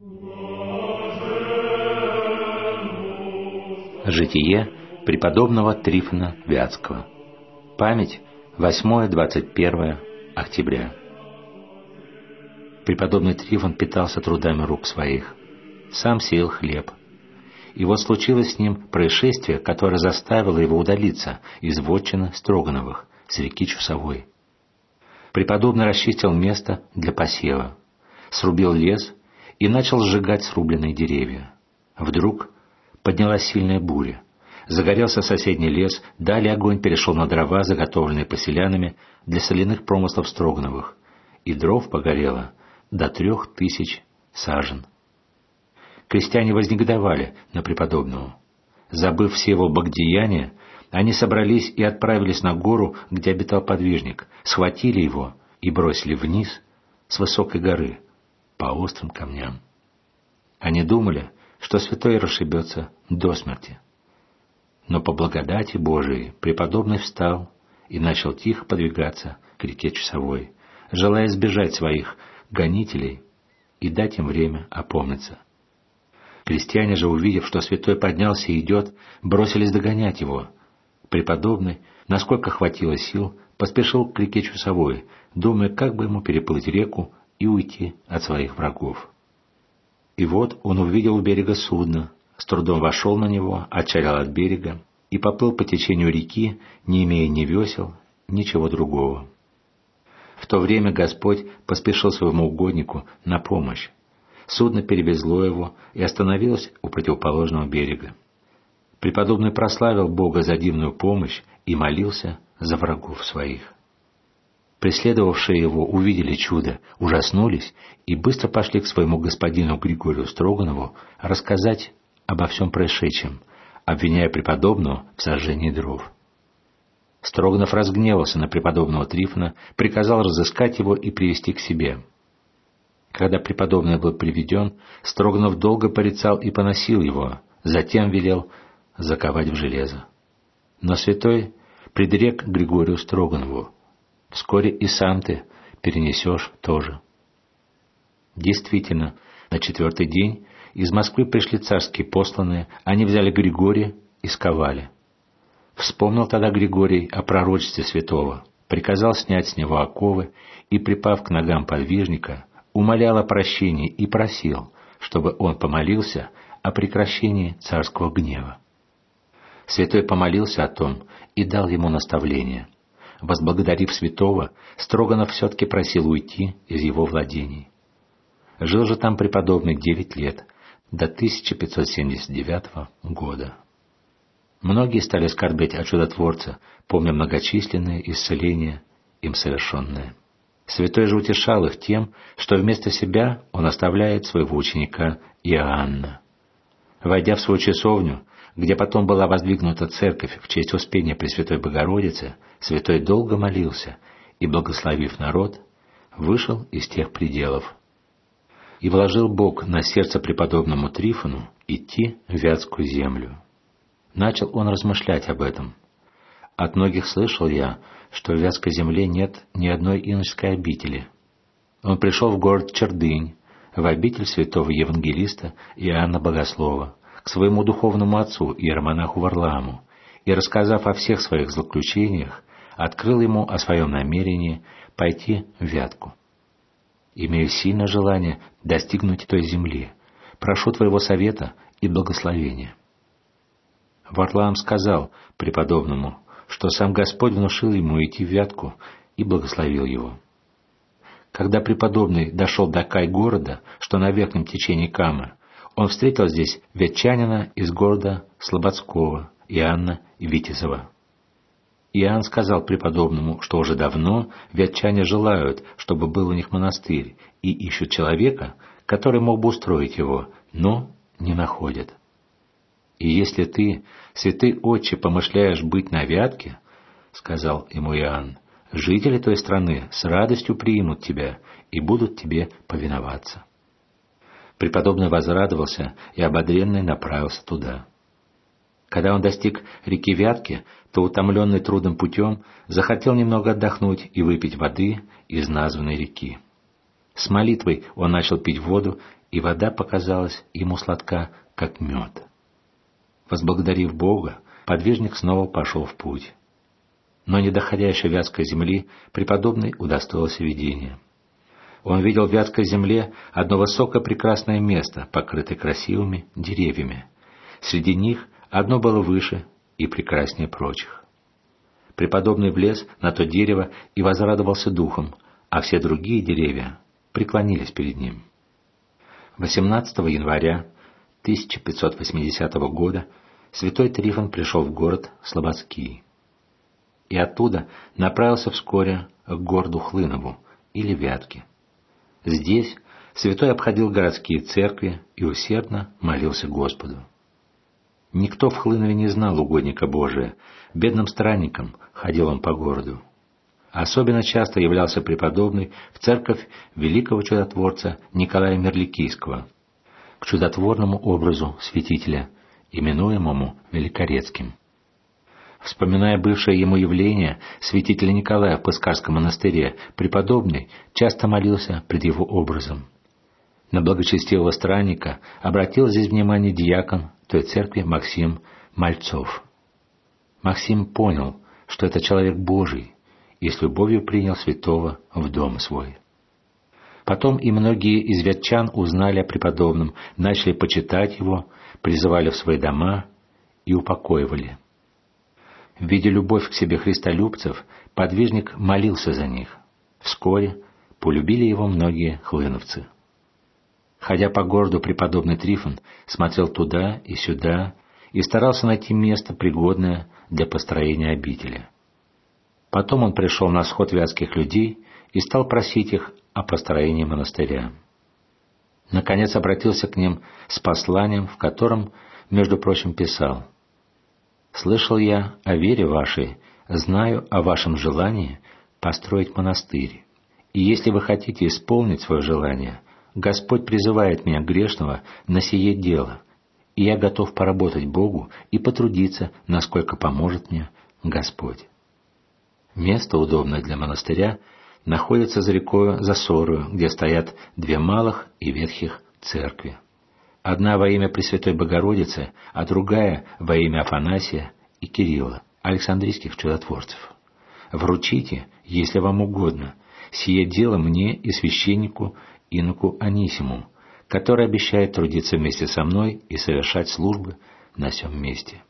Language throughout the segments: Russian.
Житие преподобного Трифона Вятского. Память 8-21 октября. Преподобный Трифон питался трудами рук своих, сам сеял хлеб. И вот случилось с ним происшествие, которое заставило его удалиться из вотчины Строгановых с реки Чусовой. Преподобный расчистил место для посева, срубил лес и начал сжигать срубленные деревья. Вдруг поднялась сильная буря. Загорелся соседний лес, далее огонь перешел на дрова, заготовленные поселянами для соляных промыслов Строгановых, и дров погорело до 3000 сажен. Крестьяне вознегодовали на преподобного. Забыв все его богдеяния, они собрались и отправились на гору, где обитал подвижник, схватили его и бросили вниз с высокой горы по острым камням. Они думали, что святой расшибется до смерти. Но по благодати Божией преподобный встал и начал тихо подвигаться к реке Чусовой, желая избежать своих гонителей и дать им время опомниться. Крестьяне же, увидев, что святой поднялся и идет, бросились догонять его. Преподобный, насколько хватило сил, поспешил к реке Чусовой, думая, как бы ему переплыть реку и уйти от своих врагов. И вот он увидел у берега судно, с трудом вошел на него, отчалил от берега и поплыл по течению реки, не имея ни весел, ничего другого. В то время Господь поспешил своему угоднику на помощь. Судно перевезло его и остановилось у противоположного берега. Преподобный прославил Бога за дивную помощь и молился за врагов своих. Преследовавшие его увидели чудо, ужаснулись и быстро пошли к своему господину Григорию Строганову рассказать обо всем происшедшем, обвиняя преподобного в сожжении дров. Строганов разгневался на преподобного Трифона, приказал разыскать его и привести к себе. Когда преподобный был приведен, Строганов долго порицал и поносил его, затем велел заковать в железо. Но святой предрек Григорию Строганову: «Вскоре и сам ты перенесешь тоже». Действительно, на 4-й день из Москвы пришли царские посланные, они взяли Григория и сковали. Вспомнил тогда Григорий о пророчестве святого, приказал снять с него оковы и, припав к ногам подвижника, умолял о прощении и просил, чтобы он помолился о прекращении царского гнева. Святой помолился о том и дал ему наставление. Возблагодарив святого, Строганов все-таки просил уйти из его владений. Жил же там преподобный 9 лет, до 1579 года. Многие стали скорбеть о чудотворце, помня многочисленные исцеления, им совершенные. Святой же утешал их тем, что вместо себя он оставляет своего ученика Иоанна. Войдя в свою часовню, где потом была воздвигнута церковь в честь Успения Пресвятой Богородицы, святой долго молился и, благословив народ, вышел из тех пределов. И вложил Бог на сердце преподобному Трифону идти в Вятскую землю. Начал он размышлять об этом. «От многих слышал я, что в Вятской земле нет ни одной иноческой обители». Он пришел в город Чердынь, в обитель святого евангелиста Иоанна Богослова, к своему духовному отцу, иеромонаху Варламу, и, рассказав о всех своих злоключениях, открыл ему о своем намерении пойти в Вятку. «Имею сильное желание достигнуть той земли. Прошу твоего совета и благословения». Варлаам сказал преподобному, что сам Господь внушил ему идти в Вятку, и благословил его. Когда преподобный дошел до Кай-города, что на верхнем течении Камы, он встретил здесь вятчанина из города Слободского, Иоанна Витязева. Иоанн сказал преподобному, что уже давно вятчане желают, чтобы был у них монастырь, и ищут человека, который мог бы устроить его, но не находят. «И если ты, святый отче, помышляешь быть на Вятке, — сказал ему Иоанн, — жители той страны с радостью примут тебя и будут тебе повиноваться». Преподобный возрадовался и ободренный направился туда. Когда он достиг реки Вятки, то, утомленный трудным путем, захотел немного отдохнуть и выпить воды из названной реки. С молитвой он начал пить воду, и вода показалась ему сладка, как мед. Возблагодарив Бога, подвижник снова пошел в путь. Но, не доходя еще вятской земли, преподобный удостоился видения. Он видел в вятской земле одно высокое прекрасное место, покрытое красивыми деревьями. Среди них одно было выше и прекраснее прочих. Преподобный влез на то дерево и возрадовался духом, а все другие деревья преклонились перед ним. 18 января 1580 года святой Трифон пришел в город Слободский и оттуда направился вскоре к городу Хлынову или Вятке. Здесь святой обходил городские церкви и усердно молился Господу. Никто в Хлынове не знал угодника Божия, бедным странником ходил он по городу. Особенно часто являлся преподобный в церковь великого чудотворца Николая Мерликийского, к чудотворному образу святителя, именуемому Великорецким. Вспоминая бывшее ему явление святителя Николая в Пыскарском монастыре, преподобный часто молился пред его образом. На благочестивого странника обратил здесь внимание диакон той церкви Максим Мальцов. Максим понял, что это человек Божий, и с любовью принял святого в дом свой. Потом и многие из вятчан узнали о преподобном, начали почитать его, призывали в свои дома и упокоивали. Видя любовь к себе христолюбцев, подвижник молился за них. Вскоре полюбили его многие хлыновцы. Ходя по городу, преподобный Трифон смотрел туда и сюда и старался найти место, пригодное для построения обители. Потом он пришел на сход вятских людей и стал просить их о построении монастыря. Наконец обратился к ним с посланием, в котором, между прочим, писал: «Слышал я о вере вашей, знаю о вашем желании построить монастырь. И если вы хотите исполнить свое желание, Господь призывает меня, грешного, на сие дело, и я готов поработать Богу и потрудиться, насколько поможет мне Господь». Место, удобное для монастыря, находится за рекою Засорою, где стоят две малых и ветхих церкви. Одна во имя Пресвятой Богородицы, а другая во имя Афанасия и Кирилла, Александрийских чудотворцев. Вручите, если вам угодно, сие дело мне и священнику иноку Анисиму, который обещает трудиться вместе со мной и совершать службы на сём месте.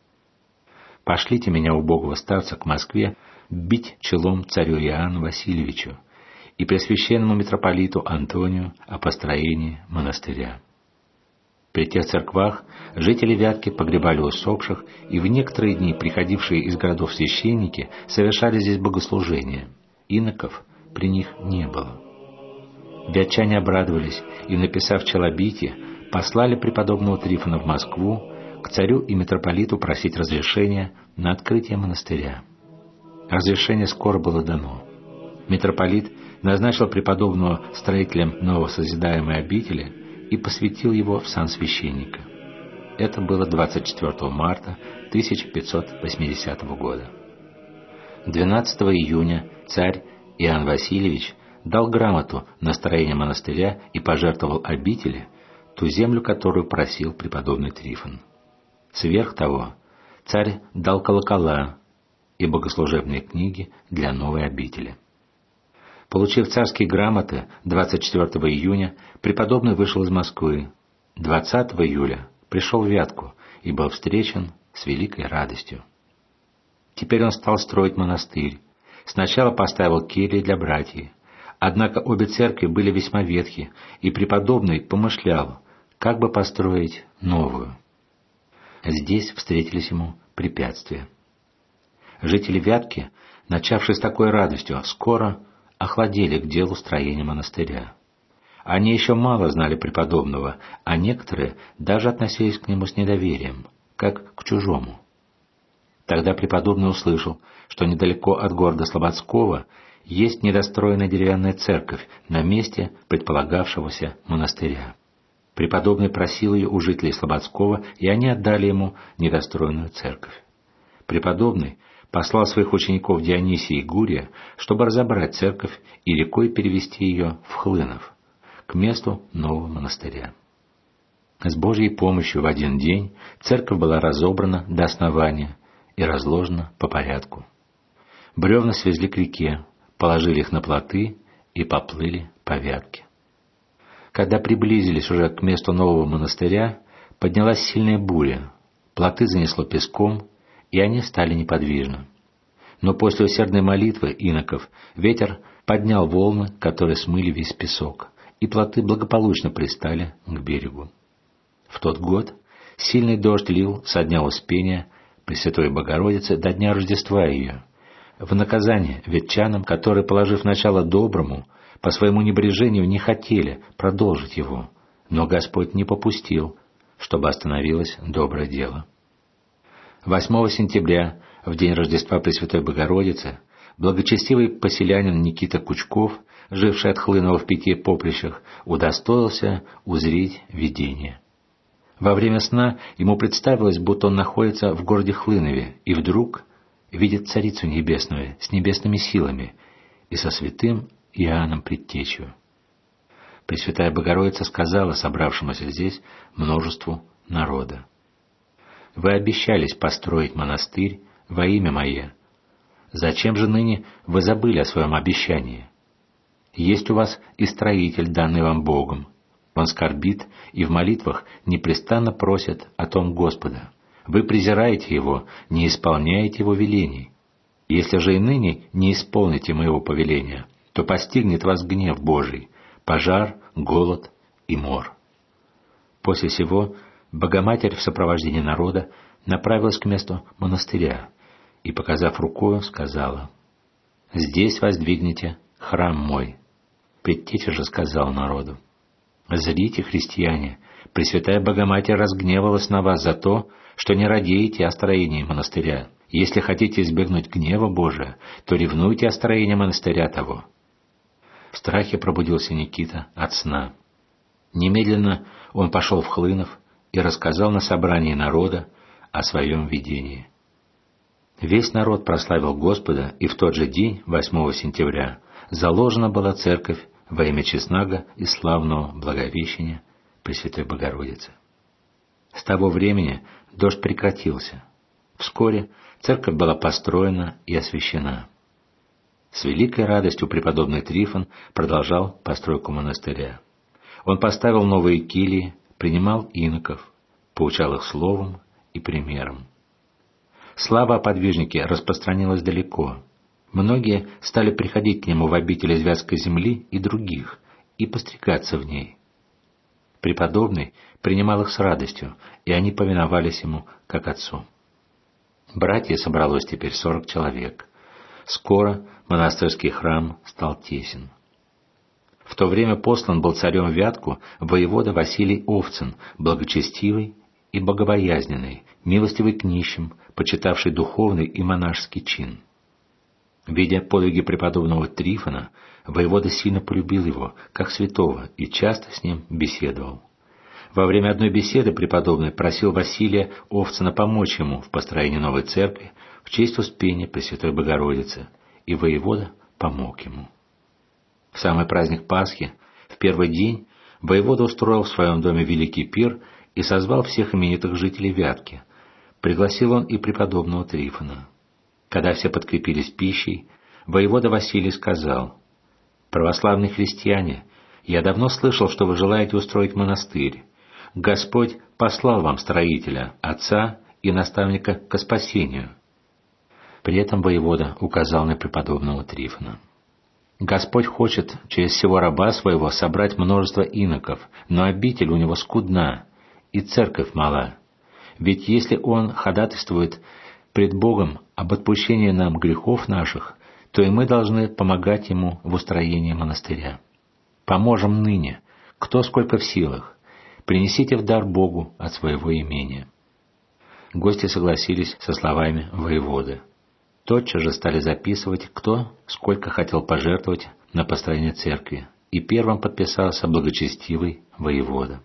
Пошлите меня, убогого старца, к Москве, бить челом царю Иоанну Васильевичу и пресвященному митрополиту Антонию о построении монастыря. При тех церквах жители Вятки погребали усопших, и в некоторые дни приходившие из городов священники совершали здесь богослужения. Иноков при них не было. Вятчане обрадовались и, написав челобитие, послали преподобного Трифона в Москву к царю и митрополиту просить разрешения на открытие монастыря. Разрешение скоро было дано. Митрополит назначил преподобного строителем новосозидаемой обители и посвятил его в сан священника. Это было 24 марта 1580 года. 12 июня царь Иоанн Васильевич дал грамоту на строение монастыря и пожертвовал обители ту землю, которую просил преподобный Трифон. Сверх того, царь дал колокола и богослужебные книги для новой обители. Получив царские грамоты, 24 июня преподобный вышел из Москвы. 20 июля пришел в Вятку и был встречен с великой радостью. Теперь он стал строить монастырь. Сначала поставил кельи для братьев. Однако обе церкви были весьма ветхи, и преподобный помышлял, как бы построить новую. Здесь встретились ему препятствия. Жители Вятки, начавшие с такой радостью, скоро охладели к делу строения монастыря. Они еще мало знали преподобного, а некоторые даже относились к нему с недоверием, как к чужому. Тогда преподобный услышал, что недалеко от города Слободского есть недостроенная деревянная церковь на месте предполагавшегося монастыря. Преподобный просил ее у жителей Слободского, и они отдали ему недостроенную церковь. Преподобный послал своих учеников Дионисия и Гурия, чтобы разобрать церковь и рекой перевести ее в Хлынов, к месту нового монастыря. С Божьей помощью в один день церковь была разобрана до основания и разложена по порядку. Бревна свезли к реке, положили их на плоты и поплыли по Вятке. Когда приблизились уже к месту нового монастыря, поднялась сильная буря, плоты занесло песком, и они стали неподвижны. Но после усердной молитвы иноков ветер поднял волны, которые смыли весь песок, и плоты благополучно пристали к берегу. В тот год сильный дождь лил со дня Успения Пресвятой Богородицы до дня Рождества ее, в наказание ветчанам, которые, положив начало доброму, по своему небрежению не хотели продолжить его, но Господь не попустил, чтобы остановилось доброе дело. 8 сентября, в день Рождества Пресвятой Богородицы, благочестивый поселянин Никита Кучков, живший от Хлынова в 5 поприщах, удостоился узреть видение. Во время сна ему представилось, будто он находится в городе Хлынове, и вдруг видит Царицу Небесную с небесными силами и со святым Иоанном Предтечью. Пресвятая Богородица сказала собравшемуся здесь множеству народа: «Вы обещались построить монастырь во имя Мое. Зачем же ныне вы забыли о своем обещании? Есть у вас и строитель, данный вам Богом. Он скорбит и в молитвах непрестанно просит о том Господа. Вы презираете Его, не исполняете Его велений. Если же и ныне не исполните Моего повеления, то постигнет вас гнев Божий, пожар, голод и мор». После сего Богоматерь в сопровождении народа направилась к месту монастыря и, показав рукою, сказала: «Здесь воздвигните храм мой». Предтеча же сказал народу: «Зрите, христиане, Пресвятая Богоматерь разгневалась на вас за то, что не радеете о строении монастыря. Если хотите избегнуть гнева Божия, то ревнуйте о строении монастыря того». В страхе пробудился Никита от сна. Немедленно он пошел в Хлынов и рассказал на собрании народа о своем видении. Весь народ прославил Господа, и в тот же день, 8 сентября, заложена была церковь во имя честного и славного Благовещения Пресвятой Богородицы. С того времени дождь прекратился. Вскоре церковь была построена и освящена. С великой радостью преподобный Трифон продолжал постройку монастыря. Он поставил новые кельи, принимал иноков, поучал их словом и примером. Слава о подвижнике распространилась далеко. Многие стали приходить к нему в обитель из Вятской земли и других, и постригаться в ней. Преподобный принимал их с радостью, и они повиновались ему, как отцу. Братьев собралось теперь 40 человек. Скоро монастырский храм стал тесен. В то время послан был царем в Вятку воевода Василий Овцин, благочестивый и богобоязненный, милостивый к нищим, почитавший духовный и монашеский чин. Видя подвиги преподобного Трифона, воевода сильно полюбил его, как святого, и часто с ним беседовал. Во время одной беседы преподобный просил Василия Овцина помочь ему в построении новой церкви в честь Успения Пресвятой Богородицы, и воевода помог ему. В самый праздник Пасхи, в первый день, воевода устроил в своем доме великий пир и созвал всех именитых жителей Вятки. Пригласил он и преподобного Трифона. Когда все подкрепились пищей, воевода Василий сказал: «Православные христиане, я давно слышал, что вы желаете устроить монастырь. Господь послал вам строителя, отца и наставника ко спасению». При этом воевода указал на преподобного Трифона. «Господь хочет через сего раба своего собрать множество иноков, но обитель у него скудна, и церковь мала. Ведь если он ходатайствует пред Богом об отпущении нам грехов наших, то и мы должны помогать ему в устроении монастыря. Поможем ныне, кто сколько в силах. Принесите в дар Богу от своего имения». Гости согласились со словами воеводы. Тотчас же стали записывать, кто сколько хотел пожертвовать на построение церкви, и первым подписался благочестивый воевода.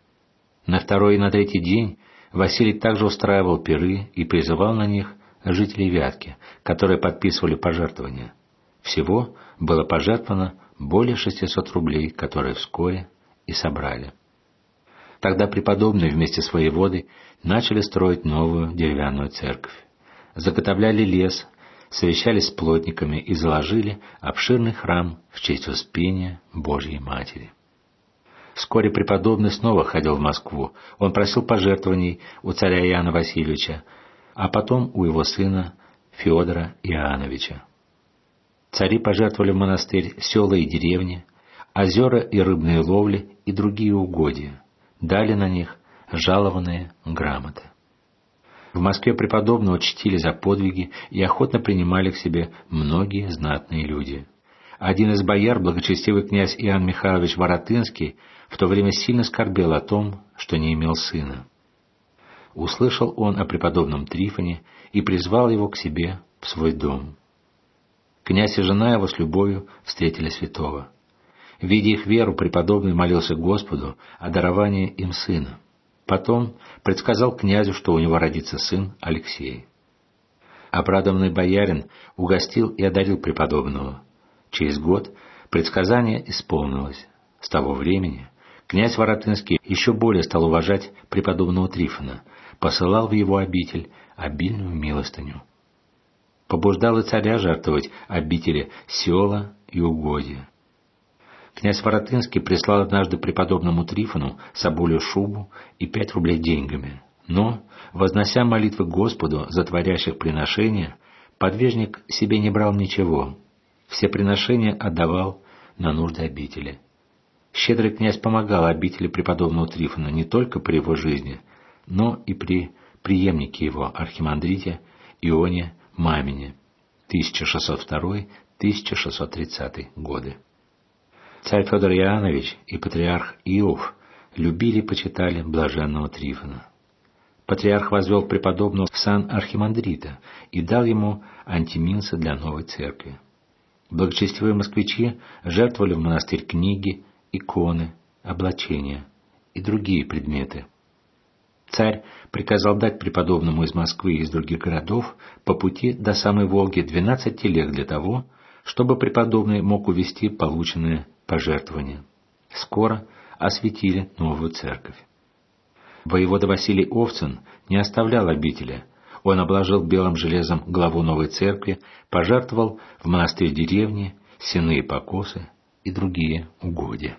На второй и на третий день Василий также устраивал пиры и призывал на них жителей Вятки, которые подписывали пожертвования. Всего было пожертвовано более 600 рублей, которые вскоре и собрали. Тогда преподобные вместе с воеводой начали строить новую деревянную церковь. Заготовляли лес, совещались с плотниками и заложили обширный храм в честь Успения Божьей Матери. Вскоре преподобный снова ходил в Москву. Он просил пожертвований у царя Иоанна Васильевича, а потом у его сына Федора Иоанновича. Цари пожертвовали в монастырь села и деревни, озера и рыбные ловли и другие угодья, дали на них жалованные грамоты. В Москве преподобного чтили за подвиги и охотно принимали к себе многие знатные люди. Один из бояр, благочестивый князь Иоанн Михайлович Воротынский, в то время сильно скорбел о том, что не имел сына. Услышал он о преподобном Трифоне и призвал его к себе в свой дом. Князь и жена его с любовью встретили святого. Видя их веру, преподобный молился Господу о даровании им сына. Потом предсказал князю, что у него родится сын Алексей. Обрадованный боярин угостил и одарил преподобного. Через год предсказание исполнилось. С того времени князь Воротынский еще более стал уважать преподобного Трифона, посылал в его обитель обильную милостыню. Побуждал и царя жертвовать обители села и угодья. Князь Воротынский прислал однажды преподобному Трифону соболью шубу и 5 рублей деньгами, но, вознося молитвы Господу за творящих приношения, подвижник себе не брал ничего, все приношения отдавал на нужды обители. Щедрый князь помогал обители преподобного Трифона не только при его жизни, но и при преемнике его, архимандрите Ионе Мамине, 1602-1630 годы. Царь Федор Иоаннович и патриарх Иов любили и почитали блаженного Трифона. Патриарх возвел преподобного в сан архимандрита и дал ему антиминса для новой церкви. Благочестивые москвичи жертвовали в монастырь книги, иконы, облачения и другие предметы. Царь приказал дать преподобному из Москвы и из других городов по пути до самой Волги 12 телег для того, чтобы преподобный мог увезти полученные пожертвования. Скоро осветили новую церковь. Воевода Василий Овцин не оставлял обители. Он обложил белым железом главу новой церкви, пожертвовал в монастырь деревни, сеные покосы и другие угодья.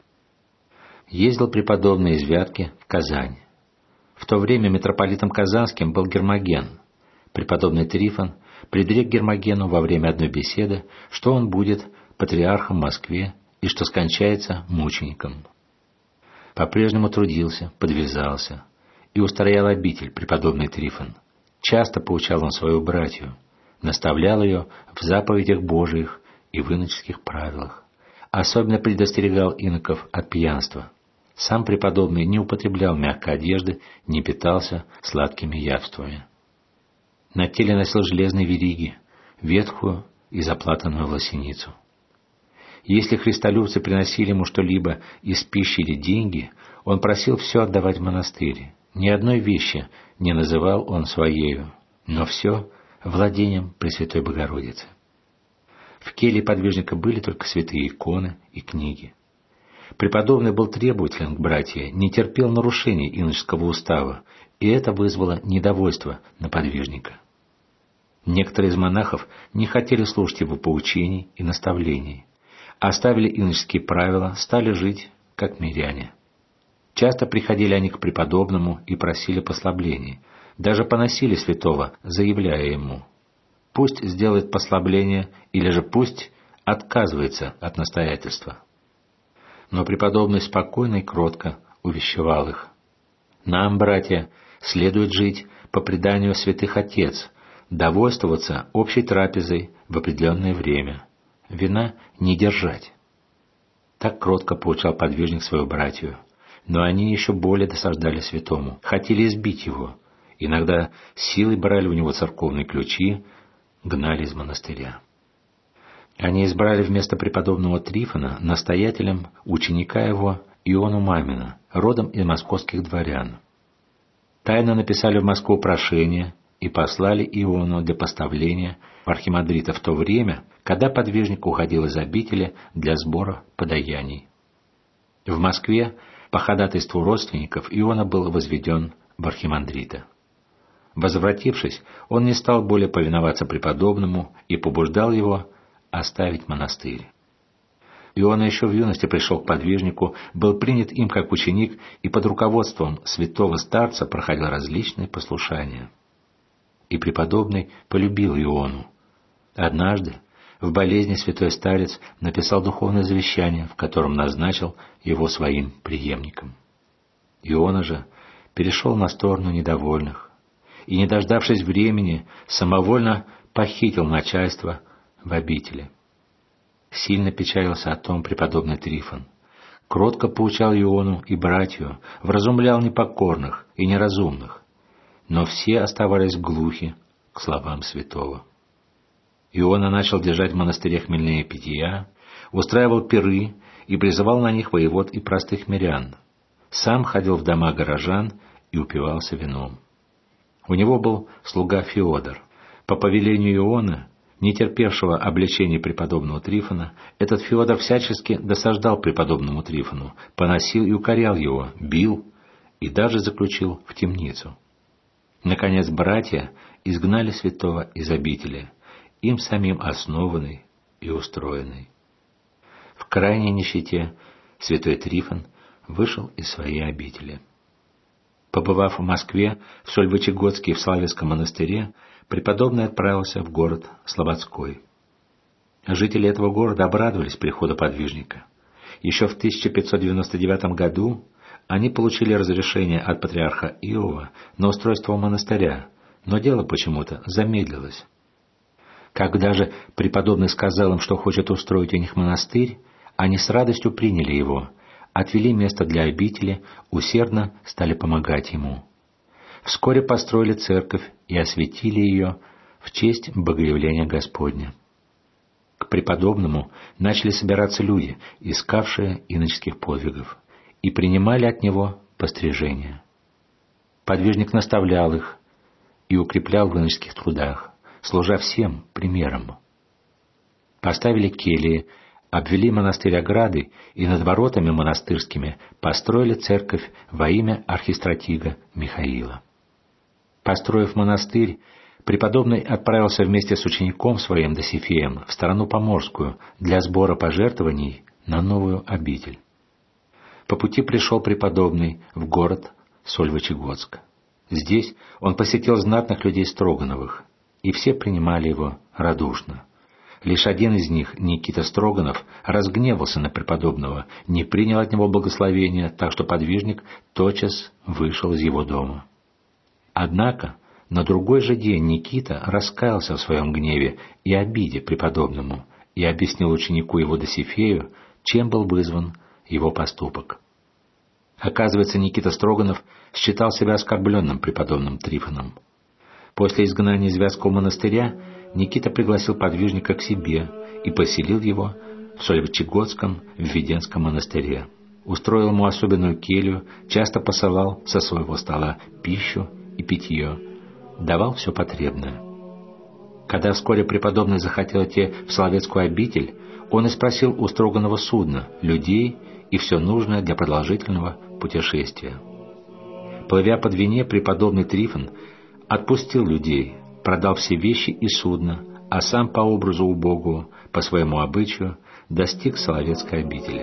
Ездил преподобный из Вятки в Казань. В то время митрополитом Казанским был Гермоген. Преподобный Трифон предрек Гермогену во время одной беседы, что он будет патриархом в Москве и что скончается мучеником. По-прежнему трудился, подвязался и устроял обитель преподобный Трифон. Часто поучал он свою братью, наставлял ее в заповедях Божиих и в иноческих правилах. Особенно предостерегал иноков от пьянства. Сам преподобный не употреблял мягкой одежды, не питался сладкими явствами. На теле носил железные вериги, ветхую и заплатанную власеницу. Если христолюбцы приносили ему что-либо из пищи или деньги, он просил все отдавать в монастырь. Ни одной вещи не называл он своею, но все владением Пресвятой Богородицы. В келье подвижника были только святые иконы и книги. Преподобный был требователен к братьям, не терпел нарушений иноческого устава, и это вызвало недовольство на подвижника. Некоторые из монахов не хотели слушать его поучений и наставлений, оставили иноческие правила, стали жить как миряне. Часто приходили они к преподобному и просили послаблений, даже поносили святого, заявляя ему: пусть сделает послабление или же пусть отказывается от настоятельства. Но преподобный спокойно и кротко увещевал их: нам, братья, следует жить по преданию святых отец, довольствоваться общей трапезой в определенное время, вина не держать. Так кротко поучал подвижник свою братью, но они еще более досаждали святому, хотели избить его, иногда силой брали у него церковные ключи, гнали из монастыря. Они избрали вместо преподобного Трифона настоятелем ученика его Иону Мамина, родом из московских дворян. Тайно написали в Москву прошение и послали Иону для поставления в архимандрита в то время, когда подвижник уходил из обители для сбора подаяний. В Москве по ходатайству родственников Иона был возведен в архимандрита. Возвратившись, он не стал более повиноваться преподобному и побуждал его оставить монастырь. Иона еще в юности пришел к подвижнику, был принят им как ученик и под руководством святого старца проходил различные послушания. И преподобный полюбил Иону. Однажды в болезни святой старец написал духовное завещание, в котором назначил его своим преемником. Иона же перешел на сторону недовольных и, не дождавшись времени, самовольно похитил начальство в обители. Сильно печалился о том преподобный Трифон. Кротко поучал Иону и братью, вразумлял непокорных и неразумных, но все оставались глухи к словам святого. Иона начал держать в монастыре хмельные питья, устраивал пиры и призывал на них воевод и простых мирян. Сам ходил в дома горожан и упивался вином. У него был слуга Феодор. По повелению Иона, не терпевшего обличений преподобного Трифона, этот Феодор всячески досаждал преподобному Трифону, поносил и укорял его, бил и даже заключил в темницу. Наконец, братья изгнали святого из обители, им самим основанный и устроенный. В крайней нищете святой Трифон вышел из своей обители. Побывав в Москве, в Сольвычегодске и в Славянском монастыре, преподобный отправился в город Слободской. Жители этого города обрадовались приходу подвижника. Еще в 1599 году они получили разрешение от патриарха Иова на устройство монастыря, но дело почему-то замедлилось. Когда же преподобный сказал им, что хочет устроить у них монастырь, они с радостью приняли его, отвели место для обители, усердно стали помогать ему. Вскоре построили церковь и осветили ее в честь Богоявления Господня. К преподобному начали собираться люди, искавшие иноческих подвигов, и принимали от него пострижение. Подвижник наставлял их и укреплял в иноческих трудах, служа всем примером. Поставили кельи, обвели монастырь оградой и над воротами монастырскими построили церковь во имя архистратига Михаила. Построив монастырь, преподобный отправился вместе с учеником своим Досифеем в страну Поморскую для сбора пожертвований на новую обитель. По пути пришел преподобный в город Сольвычегодск. Здесь он посетил знатных людей Строгановых, и все принимали его радушно. Лишь один из них, Никита Строганов, разгневался на преподобного, не принял от него благословения, так что подвижник тотчас вышел из его дома. Однако на другой же день Никита раскаялся в своем гневе и обиде преподобному и объяснил ученику его Досифею, чем был вызван его поступок. Оказывается, Никита Строганов считал себя оскорбленным преподобным Трифоном. После изгнания из Вятского монастыря Никита пригласил подвижника к себе и поселил его в Сольвычегодском Введенском монастыре. Устроил ему особенную келью, часто посылал со своего стола пищу и питье, давал все потребное. Когда вскоре преподобный захотел идти в Соловецкую обитель, он и спросил у Строганова судна, людей и все нужное для продолжительного путешествия. Плывя по Двине, преподобный Трифон отпустил людей, продал все вещи и судно, а сам по образу убогого, по своему обычаю, достиг Соловецкой обители.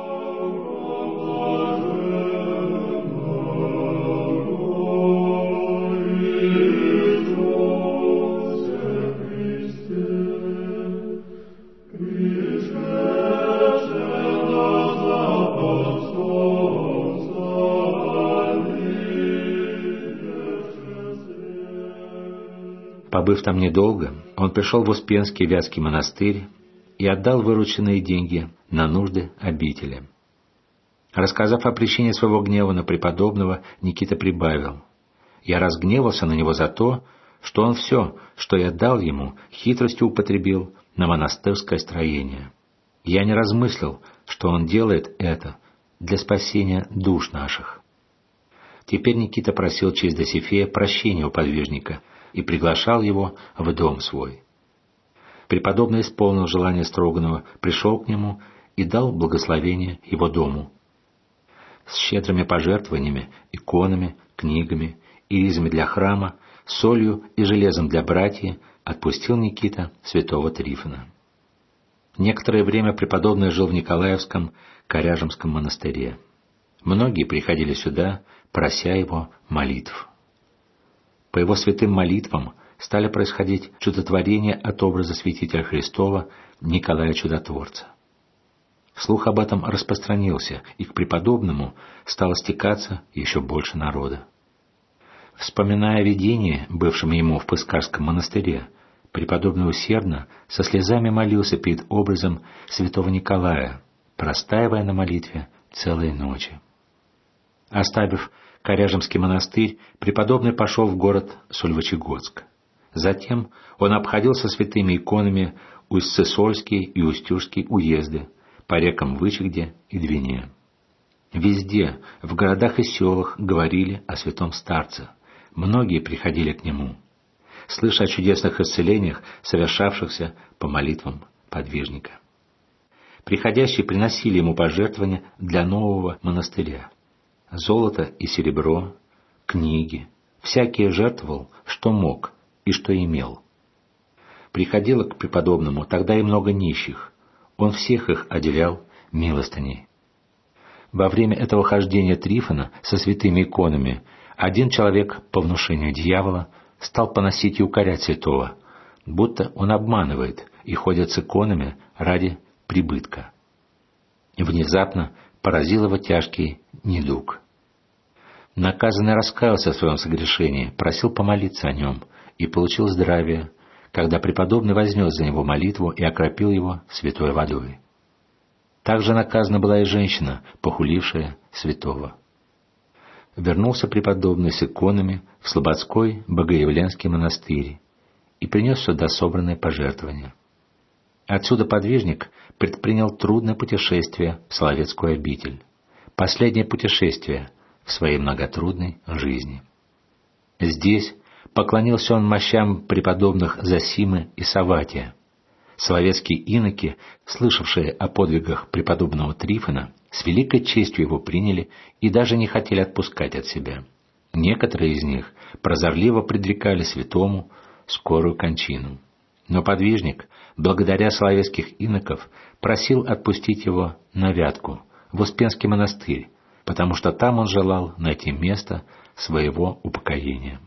Побыв там недолго, он пришел в Успенский Вятский монастырь и отдал вырученные деньги на нужды обители. Рассказав о причине своего гнева на преподобного, Никита прибавил: «Я разгневался на него за то, что он все, что я дал ему, хитростью употребил на монастырское строение. Я не размыслил, что он делает это для спасения душ наших». Теперь Никита просил через Досифея прощения у подвижника и приглашал его в дом свой. Преподобный исполнил желание Строганова, пришел к нему и дал благословение его дому. с щедрыми пожертвованиями, иконами, книгами, иризами для храма, солью и железом для братьев отпустил Никита святого Трифона. Некоторое время преподобный жил в Николаевском Коряжемском монастыре. Многие приходили сюда, прося его молитв. По его святым молитвам стали происходить чудотворения от образа святителя Христова Николая Чудотворца. Слух об этом распространился, и к преподобному стало стекаться еще больше народа. Вспоминая видение, бывшем ему в Пыскарском монастыре, преподобный усердно со слезами молился перед образом святого Николая, простаивая на молитве целые ночи. Оставив Коряжемский монастырь, преподобный пошел в город Сольвычегодск. Затем он обходил со святыми иконами Усть-Сысольский и Устюжский уезды, по рекам Вычегде и Двине. Везде, в городах и селах, говорили о святом старце. Многие приходили к нему, слыша о чудесных исцелениях, совершавшихся по молитвам подвижника. Приходящие приносили ему пожертвования для нового монастыря. Золото и серебро, книги. Всякий жертвовал, что мог и что имел. Приходило к преподобному тогда и много нищих. Он всех их отделял милостыней. Во время этого хождения Трифона со святыми иконами один человек по внушению дьявола стал поносить и укорять святого, будто он обманывает и ходит с иконами ради прибытка. Внезапно поразил его тяжкий недуг. Наказанный раскаялся в своем согрешении, просил помолиться о нем и получил здравие, когда преподобный вознес за него молитву и окропил его святой водой. Также наказана была и женщина, похулившая святого. Вернулся преподобный с иконами в Слободской Богоявленский монастырь и принес сюда собранные пожертвования. Отсюда подвижник предпринял трудное путешествие в Соловецкую обитель, последнее путешествие в своей многотрудной жизни. Здесь поклонился он мощам преподобных Зосимы и Савватия. Соловецкие иноки, слышавшие о подвигах преподобного Трифона, с великой честью его приняли и даже не хотели отпускать от себя. Некоторые из них прозорливо предрекали святому скорую кончину. Но подвижник, благодаря соловецких иноков, просил отпустить его на Вятку, в Успенский монастырь, потому что там он желал найти место своего упокоения.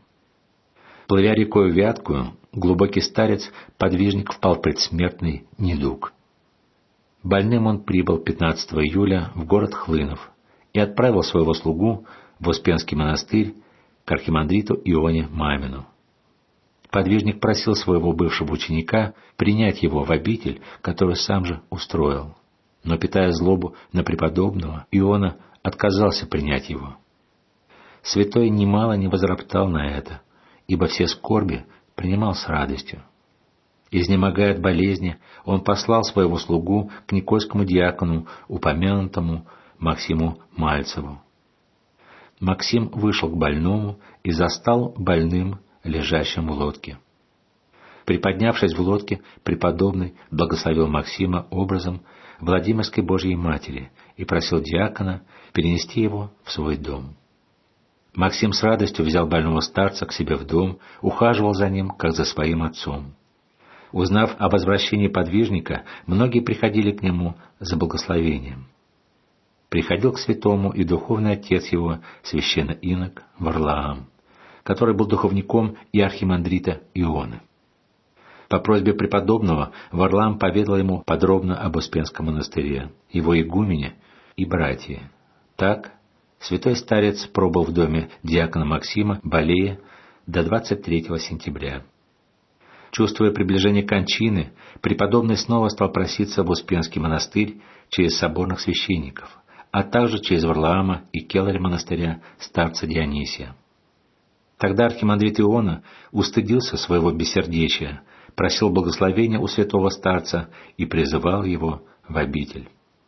Плывя рекою Вяткую, глубокий старец, подвижник впал в предсмертный недуг. Больным он прибыл 15 июля в город Хлынов и отправил своего слугу в Успенский монастырь к архимандриту Ионе Мамину. Подвижник просил своего бывшего ученика принять его в обитель, которую сам же устроил. Но, питая злобу на преподобного, Иона отказался принять его. Святой немало не возроптал на это, ибо все скорби принимал с радостью. Изнемогая от болезни, он послал своего слугу к никольскому диакону, упомянутому Максиму Мальцеву. Максим вышел к больному и застал больным, лежащим в лодке. Приподнявшись в лодке, преподобный благословил Максима образом Владимирской Божьей Матери и просил диакона перенести его в свой дом. Максим с радостью взял больного старца к себе в дом, ухаживал за ним, как за своим отцом. Узнав о возвращении подвижника, многие приходили к нему за благословением. Приходил к святому и духовный отец его, священноинок Варлаам, который был духовником и архимандрита Ионы. По просьбе преподобного Варлаам поведал ему подробно об Успенском монастыре, его игумене и братье. Так святой старец пробыл в доме диакона Максима, болея, до 23 сентября. Чувствуя приближение кончины, преподобный снова стал проситься в Успенский монастырь через соборных священников, а также через Варлаама и келаря монастыря старца Дионисия. Тогда архимандрит Иона устыдился своего бессердечия, просил благословения у святого старца и призывал его в обитель.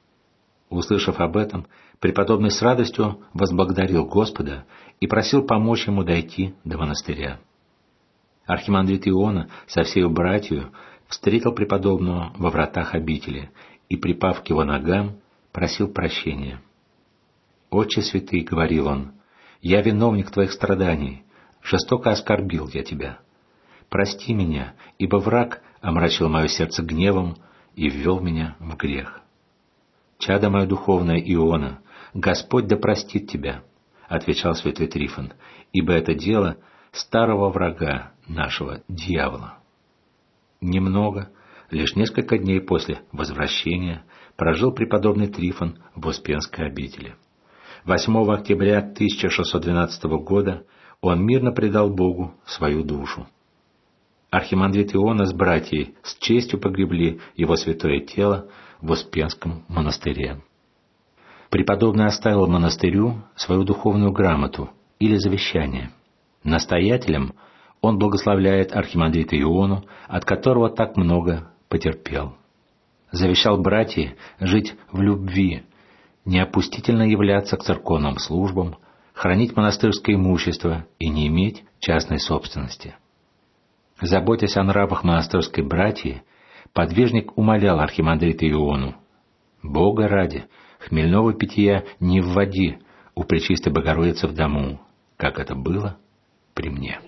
Услышав об этом, преподобный с радостью возблагодарил Господа и просил помочь ему дойти до монастыря. Архимандрит Иона со всею братью встретил преподобного во вратах обители и, припав к его ногам, просил прощения. «Отче святый», — говорил он, — «я виновник твоих страданий, жестоко оскорбил я тебя. Прости меня, ибо враг омрачил мое сердце гневом и ввел меня в грех». «Чадо мое духовное Иона, Господь да простит тебя», — отвечал святой Трифон, «ибо это дело старого врага нашего, дьявола». Немного, лишь несколько дней после возвращения, прожил преподобный Трифон в Успенской обители. 8 октября 1612 года он мирно предал Богу свою душу. Архимандрит Иона с братьей с честью погребли его святое тело в Успенском монастыре. Преподобный оставил монастырю свою духовную грамоту или завещание. Настоятелем он благословляет архимандрита Иону, от которого так много потерпел. Завещал братьям жить в любви, неопустительно являться к церковным службам, хранить монастырское имущество и не иметь частной собственности. Заботясь о нравах монастырской братьи, подвижник умолял архимандрита Иону: «Бога ради, хмельного питья не вводи у Пречистой Богородицы в дому, как это было при мне».